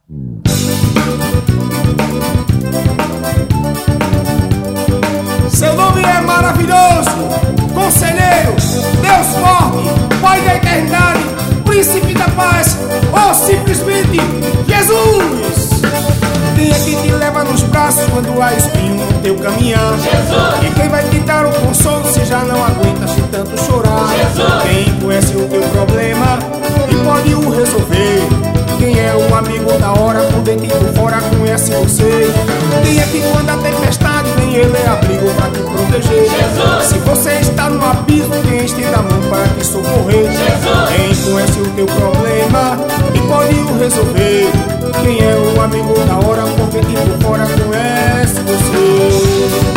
Seu nome é maravilhoso, conselheiro, Deus forte, Pai da eternidade, príncipe da paz, ou simplesmente Jesus. Quem é que te leva nos braços quando há espinho no teu caminhar? Jesus. E quem vai te dar o consolo se já não aguentas de tanto chorar? Jesus. Quem conhece o teu problema e pode o resolver? Quem é o amigo da hora, por dentro e por fora conhece você? Quem é que quando a tempestade vem ele é abrigo pra te proteger? Jesus. Se você está no abismo, quem estende a mão para te socorrer? Jesus. Quem conhece o teu problema e pode o resolver? Quem é o amigo da hora, por dentro e por fora conhece você?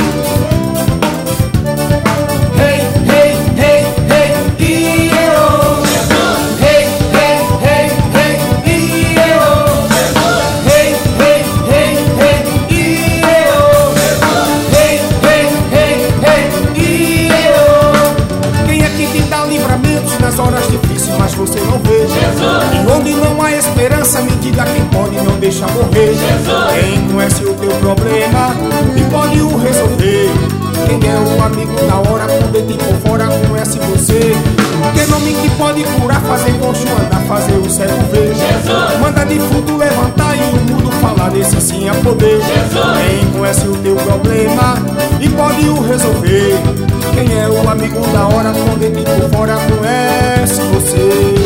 Hey, hey, hey, hey, e-eu. Hey, hey, hey, hey, e-eu. Hey, hey, hey, hey, e-eu. Hey, hey, hey, hey, e-eu. Quem é que te dá livramentos nas horas difíceis, mas você não vê? E onde não há esperança, me diga quem pode não deixa morrer. Quem conhece o teu problema e pode o resolver? Quem é o amigo da hora, por dentro e por fora conhece você? Que nome que pode curar, fazer coxo andar, fazer o cego ver? Manda de fruto levantar e o mundo falar, desse sim há poder. Quem conhece o teu problema e pode o resolver? Quem é o amigo da hora, por dentro e por fora conhece você?